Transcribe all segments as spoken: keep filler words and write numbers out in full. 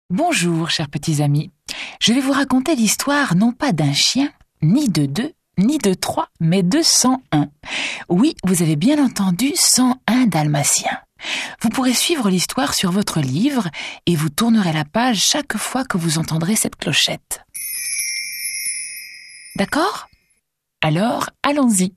Bonjour, chers petits amis. Je vais vous raconter l'histoire non pas d'un chien, ni de deux, ni de trois, mais de cent un. Oui, vous avez bien entendu, cent un dalmatiens. Vous pourrez suivre l'histoire sur votre livre et vous tournerez la page chaque fois que vous entendrez cette clochette. D'accord ? Alors, allons-y.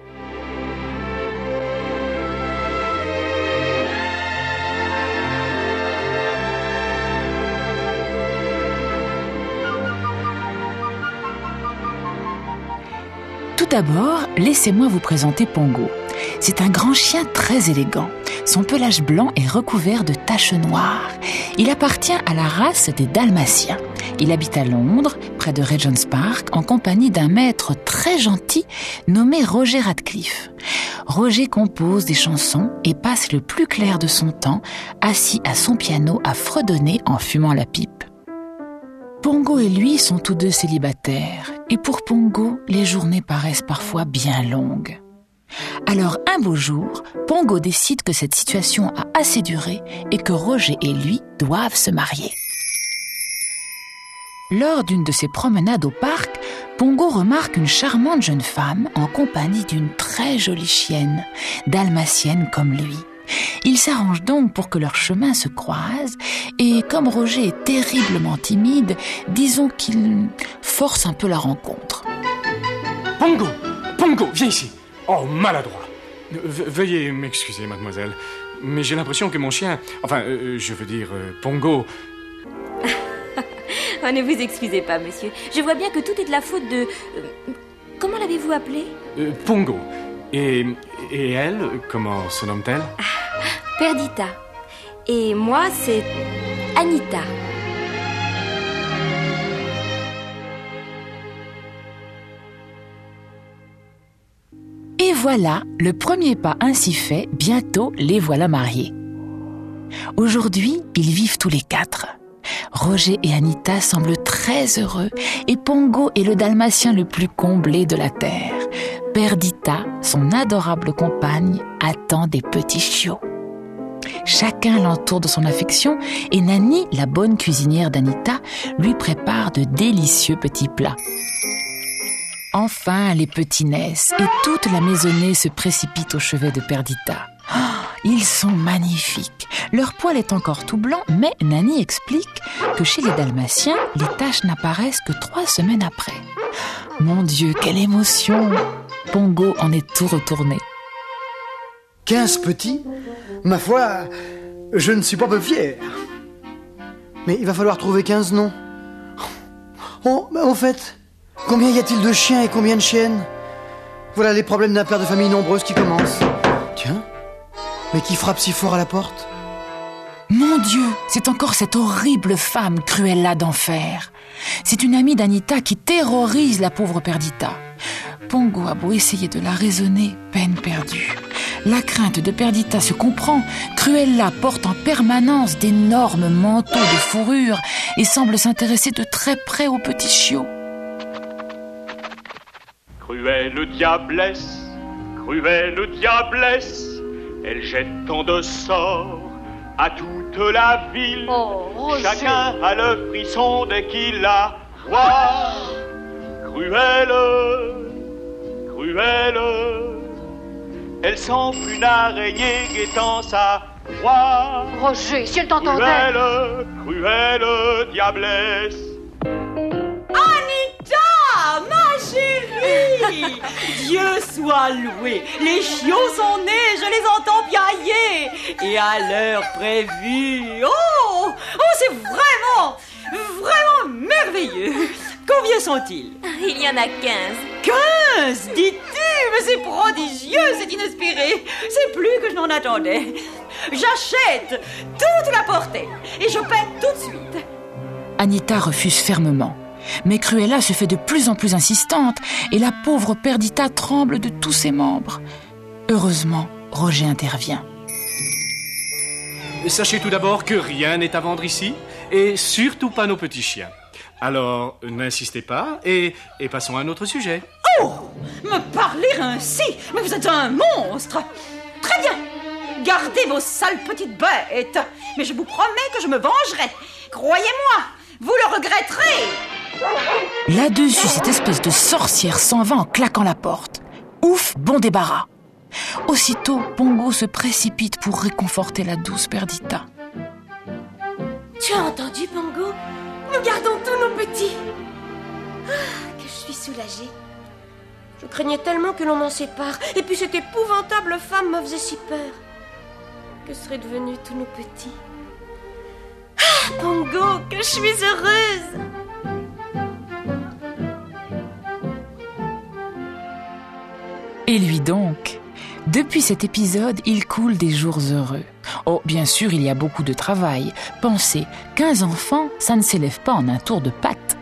Tout d'abord, laissez-moi vous présenter Pongo. C'est un grand chien très élégant. Son pelage blanc est recouvert de taches noires. Il appartient à la race des dalmatiens. Il habite à Londres, près de Regent's Park, en compagnie d'un maître très gentil nommé Roger Radcliffe. Roger compose des chansons et passe le plus clair de son temps assis à son piano à fredonner en fumant la pipe. Pongo et lui sont tous deux célibataires, et pour Pongo, les journées paraissent parfois bien longues. Alors un beau jour, Pongo décide que cette situation a assez duré et que Roger et lui doivent se marier. Lors d'une de ses promenades au parc, Pongo remarque une charmante jeune femme en compagnie d'une très jolie chienne, dalmatienne comme lui. Ils s'arrangent donc pour que leurs chemins se croisent et comme Roger est terriblement timide, disons qu'il force un peu la rencontre. Pongo, Pongo, viens ici. Oh, maladroit. Ve- veuillez m'excuser, mademoiselle, mais j'ai l'impression que mon chien, enfin, euh, je veux dire, euh, Pongo... Oh, ne vous excusez pas, monsieur. Je vois bien que tout est de la faute de... euh, comment l'avez-vous appelé ? euh, Pongo. Et, et elle, comment se nomme-t-elle ? Perdita. Et moi, c'est Anita. Et voilà, le premier pas ainsi fait, bientôt les voilà mariés. Aujourd'hui, ils vivent tous les quatre. Roger et Anita semblent très heureux et Pongo est le dalmatien le plus comblé de la terre. Perdita, son adorable compagne, attend des petits chiots. Chacun l'entoure de son affection et Nani, la bonne cuisinière d'Anita, lui prépare de délicieux petits plats. Enfin, les petits naissent et toute la maisonnée se précipite au chevet de Perdita. Oh, ils sont magnifiques. Leur poil est encore tout blanc, mais Nani explique que chez les dalmatiens, les taches n'apparaissent que trois semaines après. Mon Dieu, quelle émotion! Pongo en est tout retourné. Quinze petits ? Ma foi, je ne suis pas peu fier. Mais il va falloir trouver quinze noms. Oh, mais en fait, combien y a-t-il de chiens et combien de chiennes ? Voilà les problèmes d'un père de famille nombreuse qui commence. Tiens, mais qui frappe si fort à la porte ? Mon Dieu, c'est encore cette horrible femme Cruella d'enfer. C'est une amie d'Anita qui terrorise la pauvre Perdita. Pongo a beau essayer de la raisonner, peine perdue. La crainte de Perdita se comprend. Cruella porte en permanence d'énormes manteaux de fourrure et semble s'intéresser de très près aux petits chiots. Cruelle diablesse, cruelle diablesse, elle jette tant de sorts à toute la ville. Oh, Roger. Chacun a le frisson dès qu'il la voit. Cruelle, cruelle, elle semble une araignée guettant sa proie. Roger, si elle t'entendait. Cruelle, cruelle diablesse. Anita, ma chérie! Dieu soit loué. Les chiots sont nés, je les entends piailler. Et à l'heure prévue. Oh, oh, c'est vraiment, vraiment merveilleux. Combien sont-ils? Il y en a quinze. Quinze, dis-tu? Mais c'est prodigieux, c'est inespéré. C'est plus que je n'en attendais. J'achète toute la portée et je paie tout de suite. Anita refuse fermement. Mais Cruella se fait de plus en plus insistante et la pauvre Perdita tremble de tous ses membres. Heureusement, Roger intervient. Sachez tout d'abord que rien n'est à vendre ici, et surtout pas nos petits chiens. Alors, n'insistez pas, et, et passons à un autre sujet. Oh, me parler ainsi? Mais vous êtes un monstre. Très bien. Gardez vos sales petites bêtes. Mais je vous promets que je me vengerai. Croyez-moi, vous le regretterez. Là-dessus, cette espèce de sorcière s'en va en claquant la porte. Ouf, bon débarras. Aussitôt, Pongo se précipite pour réconforter la douce Perdita. Tu as entendu, Pongo? Nous gardons tous nos petits. Ah, que je suis soulagée. Je craignais tellement que l'on m'en sépare. Et puis cette épouvantable femme me faisait si peur. Que seraient devenus tous nos petits? Ah, Pongo, que je suis heureuse! Et lui donc? Depuis cet épisode, il coule des jours heureux. Oh, bien sûr, il y a beaucoup de travail. Pensez, quinze enfants, ça ne s'élève pas en un tour de patte.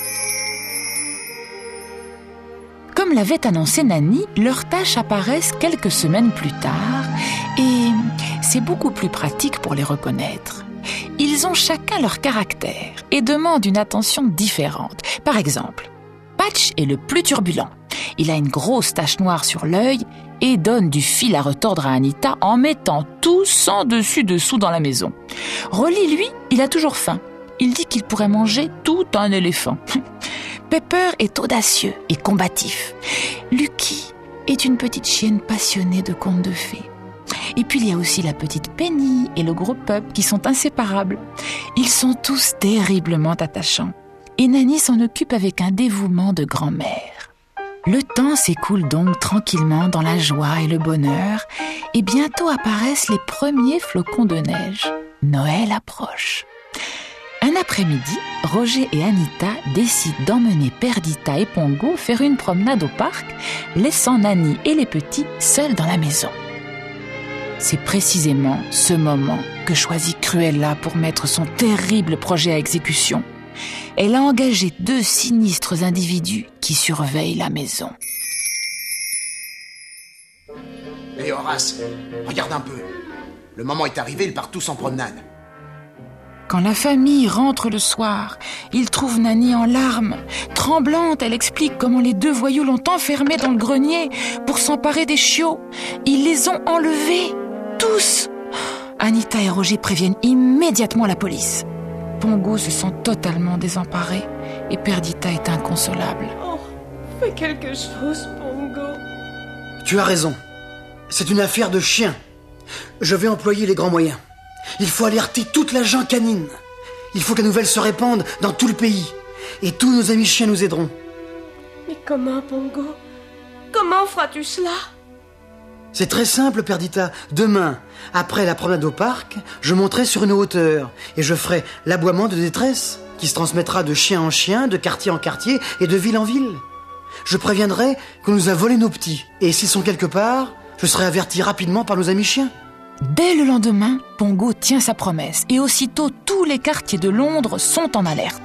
Comme l'avait annoncé Nani, leurs tâches apparaissent quelques semaines plus tard et c'est beaucoup plus pratique pour les reconnaître. Ils ont chacun leur caractère et demandent une attention différente. Par exemple, Patch est le plus turbulent. Il a une grosse tache noire sur l'œil et donne du fil à retordre à Anita en mettant tout sans dessus-dessous dans la maison. Rolly, lui, il a toujours faim. Il dit qu'il pourrait manger tout un éléphant. Pepper est audacieux et combatif. Lucky est une petite chienne passionnée de contes de fées. Et puis il y a aussi la petite Penny et le gros Pup qui sont inséparables. Ils sont tous terriblement attachants. Et Nani s'en occupe avec un dévouement de grand-mère. Le temps s'écoule donc tranquillement dans la joie et le bonheur, et bientôt apparaissent les premiers flocons de neige. Noël approche. Un après-midi, Roger et Anita décident d'emmener Perdita et Pongo faire une promenade au parc, laissant Nani et les petits seuls dans la maison. C'est précisément ce moment que choisit Cruella pour mettre son terrible projet à exécution. Elle a engagé deux sinistres individus qui surveillent la maison. Hé hey Horace, regarde un peu. Le moment est arrivé, ils partent tous en promenade. Quand la famille rentre le soir, ils trouvent Nani en larmes. Tremblante, elle explique comment les deux voyous l'ont enfermée dans le grenier pour s'emparer des chiots. Ils les ont enlevés, tous. Anita et Roger préviennent immédiatement la police. Pongo se sent totalement désemparé et Perdita est inconsolable. Oh, fais quelque chose, Pongo. Tu as raison. C'est une affaire de chien. Je vais employer les grands moyens. Il faut alerter toute la gent canine. Il faut que la nouvelle se répande dans tout le pays. Et tous nos amis chiens nous aideront. Mais comment, Pongo? Comment feras-tu cela? C'est très simple, Perdita. Demain, après la promenade au parc, je monterai sur une hauteur et je ferai l'aboiement de détresse qui se transmettra de chien en chien, de quartier en quartier et de ville en ville. Je préviendrai qu'on nous a volé nos petits. Et s'ils sont quelque part, je serai averti rapidement par nos amis chiens. Dès le lendemain, Pongo tient sa promesse et aussitôt tous les quartiers de Londres sont en alerte.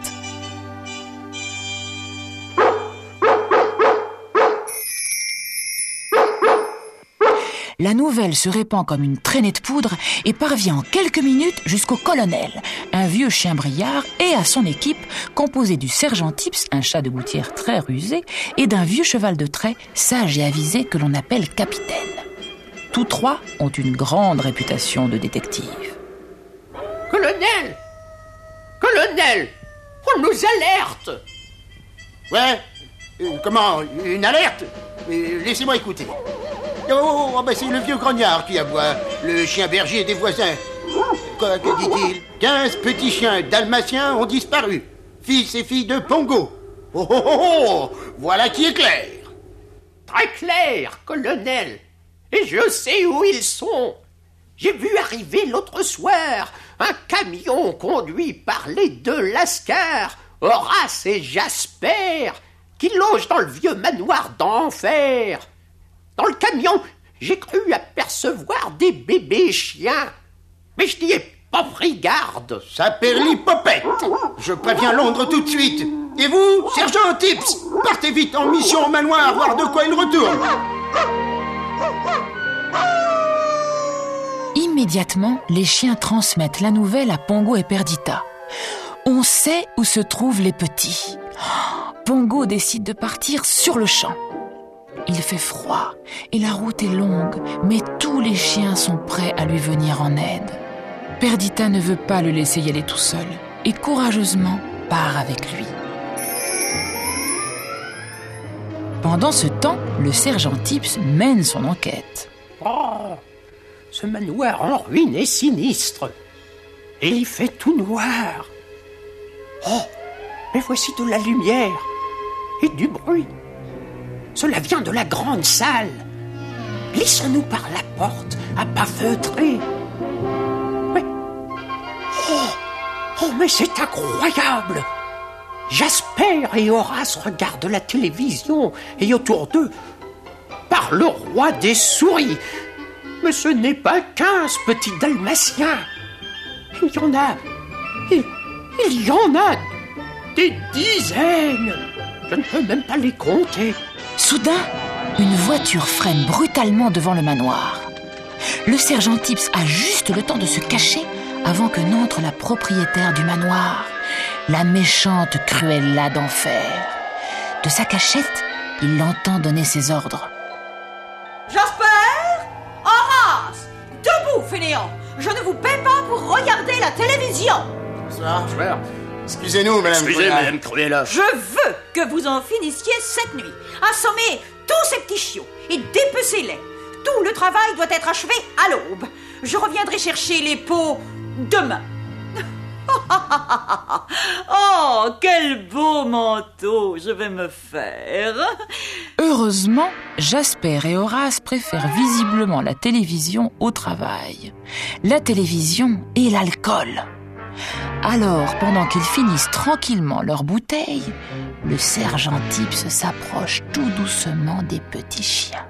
La nouvelle se répand comme une traînée de poudre et parvient en quelques minutes jusqu'au colonel, un vieux chien briard, et à son équipe, composée du sergent Tips, un chat de gouttière très rusé, et d'un vieux cheval de trait, sage et avisé, que l'on appelle capitaine. Tous trois ont une grande réputation de détectives. Colonel! Colonel! On nous alerte! Ouais? euh, Comment? Une alerte? euh, Laissez-moi écouter. Oh, oh bah c'est le vieux grognard qui aboie, le chien berger des voisins. Quoi, que dit-il? Quinze petits chiens dalmatiens ont disparu, fils et filles de Pongo. Oh oh oh oh! Voilà qui est clair. Très clair, colonel. Et je sais où ils sont. J'ai vu arriver l'autre soir un camion conduit par les deux lascars, Horace et Jasper, qui logent dans le vieux manoir d'enfer. Dans le camion, j'ai cru apercevoir des bébés chiens. Mais je n'y ai pas pris garde. Ça perd l'hypopète. Je préviens Londres tout de suite. Et vous, sergent Tips, partez vite en mission au manoir, voir de quoi il retourne. Immédiatement, les chiens transmettent la nouvelle à Pongo et Perdita. On sait où se trouvent les petits. Pongo décide de partir sur le champ. Il fait froid et la route est longue, mais tous les chiens sont prêts à lui venir en aide. Perdita ne veut pas le laisser y aller tout seul et courageusement part avec lui. Pendant ce temps, le sergent Tips mène son enquête. Oh, ce manoir en ruine est sinistre. Et il fait tout noir. Oh, mais voici de la lumière et du bruit. Cela vient de la grande salle. Glissons-nous par la porte à pas feutrés. Mais... Oh, oh, mais c'est incroyable! Jasper et Horace regardent la télévision et autour d'eux parle le roi des souris. Mais ce n'est pas quinze petits dalmatiens. Il y en a... Il, il y en a des dizaines. Je ne peux même pas les compter. Soudain, une voiture freine brutalement devant le manoir. Le sergent Tips a juste le temps de se cacher avant que n'entre la propriétaire du manoir, la méchante Cruella d'enfer. De sa cachette, il l'entend donner ses ordres. Jasper, Horace, debout, fainéant. Je ne vous paie pas pour regarder la télévision. Ça, excusez-nous, madame. Excusez, madame Cruella. Je veux que vous en finissiez cette nuit. Assommez tous ces petits chiots et dépecez-les. Tout le travail doit être achevé à l'aube. Je reviendrai chercher les pots demain. Oh, quel beau manteau je vais me faire. Heureusement, Jasper et Horace préfèrent visiblement la télévision au travail. La télévision et l'alcool. Alors, pendant qu'ils finissent tranquillement leur bouteille, le sergent Tips s'approche tout doucement des petits chiens.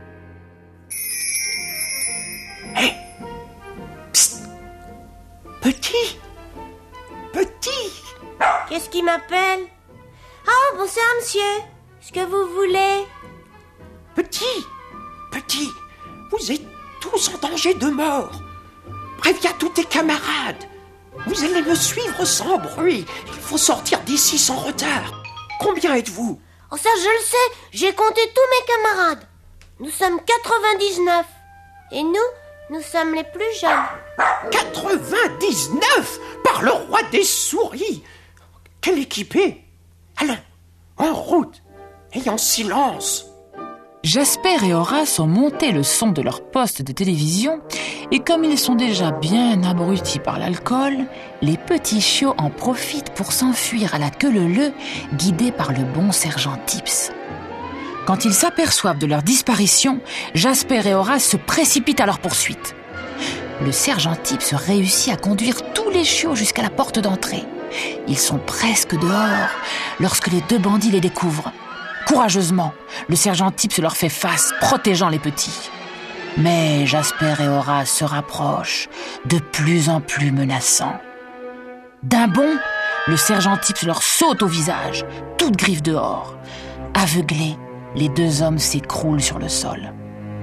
Hé, hey. Psst. Petit, petit. Qu'est-ce qui m'appelle? Ah, bonsoir, monsieur. Est-ce que vous voulez? Petit, petit, vous êtes tous en danger de mort. Préviens tous tes camarades. Vous allez me suivre sans bruit. Il faut sortir d'ici sans retard. Combien êtes-vous? Oh, ça, je le sais. J'ai compté tous mes camarades. Nous sommes quatre-vingt-dix-neuf. Et nous, nous sommes les plus jeunes. quatre-vingt-dix-neuf par le roi des souris. Quelle équipée. Allons, en route et en silence. Jasper et Horace ont monté le son de leur poste de télévision et comme ils sont déjà bien abrutis par l'alcool, les petits chiots en profitent pour s'enfuir à la queue leu-leu, guidés par le bon sergent Tips. Quand ils s'aperçoivent de leur disparition, Jasper et Horace se précipitent à leur poursuite. Le sergent Tips réussit à conduire tous les chiots jusqu'à la porte d'entrée. Ils sont presque dehors lorsque les deux bandits les découvrent. Courageusement, le sergent Tips leur fait face, protégeant les petits. Mais Jasper et Horace se rapprochent, de plus en plus menaçants. D'un bond, le sergent Tips leur saute au visage, toutes griffes dehors. Aveuglés, les deux hommes s'écroulent sur le sol.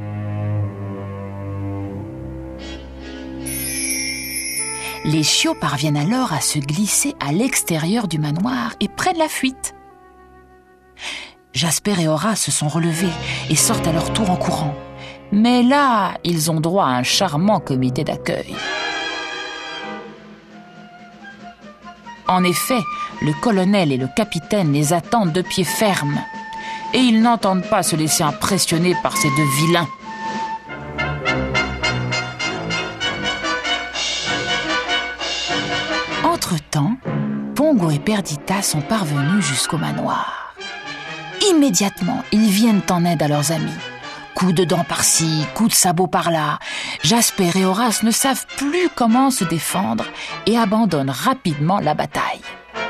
Les chiots parviennent alors à se glisser à l'extérieur du manoir et prennent la fuite. Jasper et Horace se sont relevés et sortent à leur tour en courant. Mais là, ils ont droit à un charmant comité d'accueil. En effet, le colonel et le capitaine les attendent de pied ferme. Et ils n'entendent pas se laisser impressionner par ces deux vilains. Entre-temps, Pongo et Perdita sont parvenus jusqu'au manoir. Immédiatement, ils viennent en aide à leurs amis. Coups de dents par-ci, coups de sabot par-là. Jasper et Horace ne savent plus comment se défendre et abandonnent rapidement la bataille.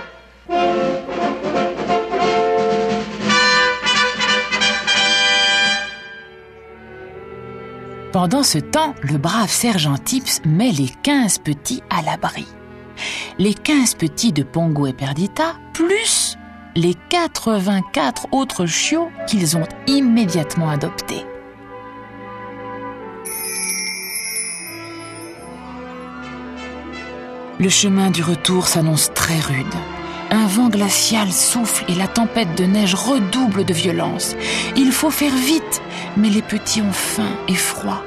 Pendant ce temps, le brave sergent Tips met les quinze petits à l'abri. Les quinze petits de Pongo et Perdita, plus les quatre-vingt-quatre autres chiots qu'ils ont immédiatement adoptés. Le chemin du retour s'annonce très rude. Un vent glacial souffle et la tempête de neige redouble de violence. Il faut faire vite, mais les petits ont faim et froid.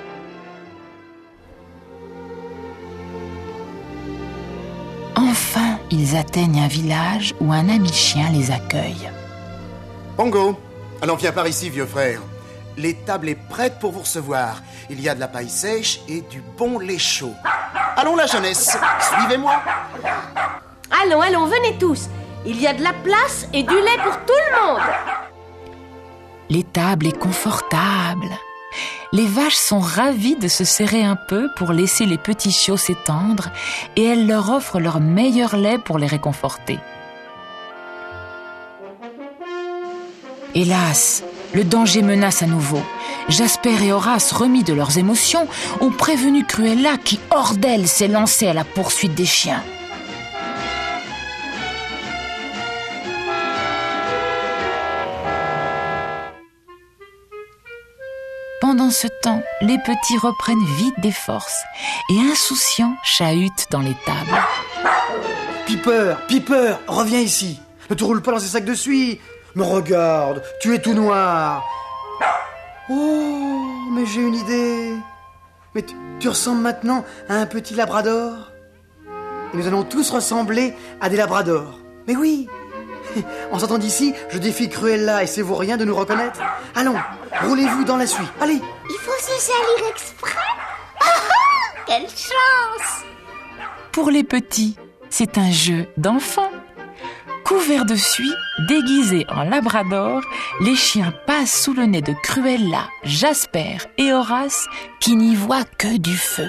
Enfin, ils atteignent un village où un ami chien les accueille. Pongo, allons, viens par ici, vieux frère. L'étable est prête pour vous recevoir. Il y a de la paille sèche et du bon lait chaud. Allons, la jeunesse, suivez-moi. Allons, allons, venez tous. Il y a de la place et du lait pour tout le monde. L'étable est confortable. Les vaches sont ravies de se serrer un peu pour laisser les petits chiots s'étendre et elles leur offrent leur meilleur lait pour les réconforter. Hélas, le danger menace à nouveau. Jasper et Horace, remis de leurs émotions, ont prévenu Cruella qui, hors d'elle, s'est lancée à la poursuite des chiens. Pendant ce temps, les petits reprennent vite des forces et insouciants chahutent dans l'étable. Piper, Piper, reviens ici. Ne te roule pas dans ces sacs de suie. Me regarde, tu es tout noir. Oh, mais j'ai une idée. Mais tu, tu ressembles maintenant à un petit labrador. Et nous allons tous ressembler à des labradors. Mais oui. En sortant d'ici, je défie Cruella et ses vauriens de nous reconnaître. Allons, roulez-vous dans la suie. Allez. Il faut se salir exprès. Ah ah, quelle chance! Pour les petits, c'est un jeu d'enfants. Couverts de suie, déguisés en labrador, les chiens passent sous le nez de Cruella, Jasper et Horace qui n'y voient que du feu.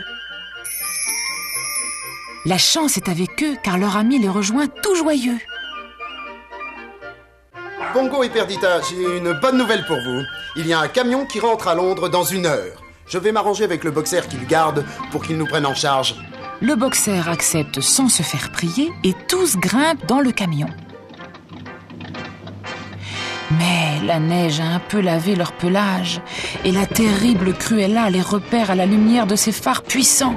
La chance est avec eux car leur ami les rejoint tout joyeux. Pongo et Perdita, j'ai une bonne nouvelle pour vous. Il y a un camion qui rentre à Londres dans une heure. Je vais m'arranger avec le boxer qui le garde pour qu'il nous prenne en charge. Le boxer accepte sans se faire prier et tous grimpent dans le camion. Mais la neige a un peu lavé leur pelage et la terrible Cruella les repère à la lumière de ses phares puissants.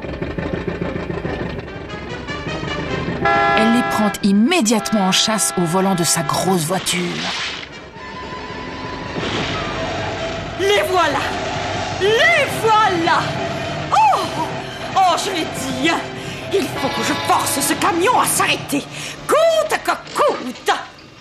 Elle les prend immédiatement en chasse au volant de sa grosse voiture. Les voilà! Les voilà! Oh! Oh, je l'ai dit! Il faut que je force ce camion à s'arrêter! Coûte que coûte!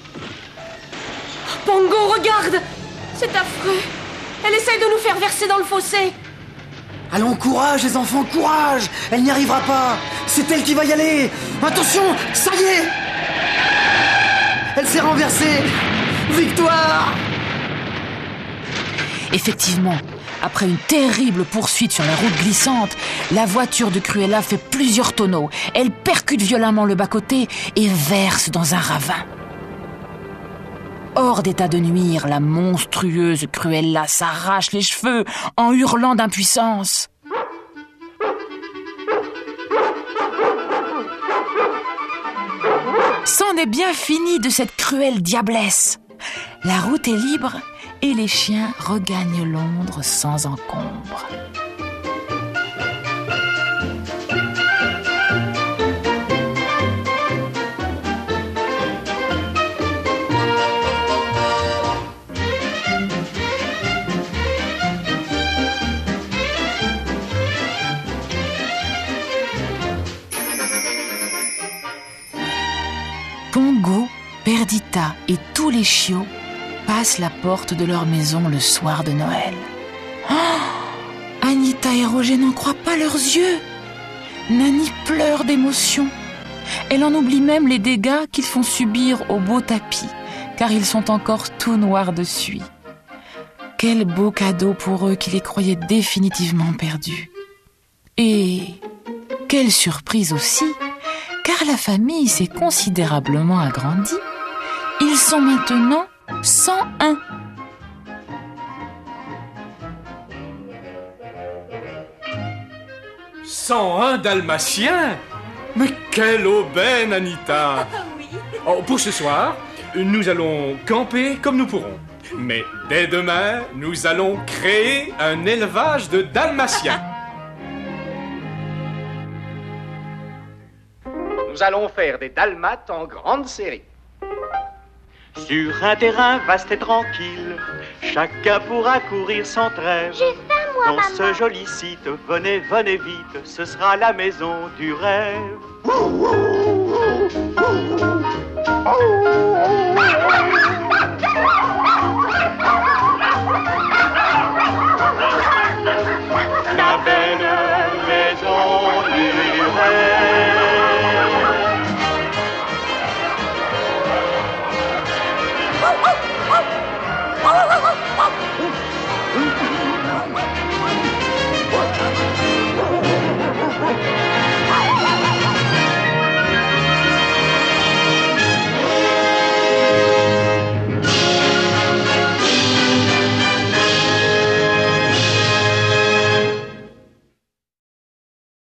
Pongo, regarde! C'est affreux! Elle essaye de nous faire verser dans le fossé! Allons, courage les enfants, courage! Elle n'y arrivera pas! C'est elle qui va y aller! Attention, ça y est! Elle s'est renversée! Victoire! Effectivement, après une terrible poursuite sur la route glissante, la voiture de Cruella fait plusieurs tonneaux. Elle percute violemment le bas-côté et verse dans un ravin. Hors d'état de nuire, la monstrueuse Cruella s'arrache les cheveux en hurlant d'impuissance. C'en est bien fini de cette cruelle diablesse. La route est libre et les chiens regagnent Londres sans encombre. Pongo, Perdita et tous les chiots passent la porte de leur maison le soir de Noël. Oh, Anita et Roger n'en croient pas leurs yeux. Nanny pleure d'émotion. Elle en oublie même les dégâts qu'ils font subir au beau tapis, car ils sont encore tout noirs de suie. Quel beau cadeau pour eux qui les croyaient définitivement perdus. Et quelle surprise aussi, car la famille s'est considérablement agrandie. Ils sont maintenant cent un. cent un dalmatiens? Mais quelle aubaine, Anita! Oui. Oh, pour ce soir, nous allons camper comme nous pourrons. Mais dès demain, nous allons créer un élevage de dalmatiens. Nous allons faire des dalmates en grande série. Sur un terrain vaste et tranquille, chacun pourra courir sans trêve. J'ai faim, moi, Dans maman. ce joli site, venez, venez vite, ce sera la maison du rêve. La belle maison du rêve.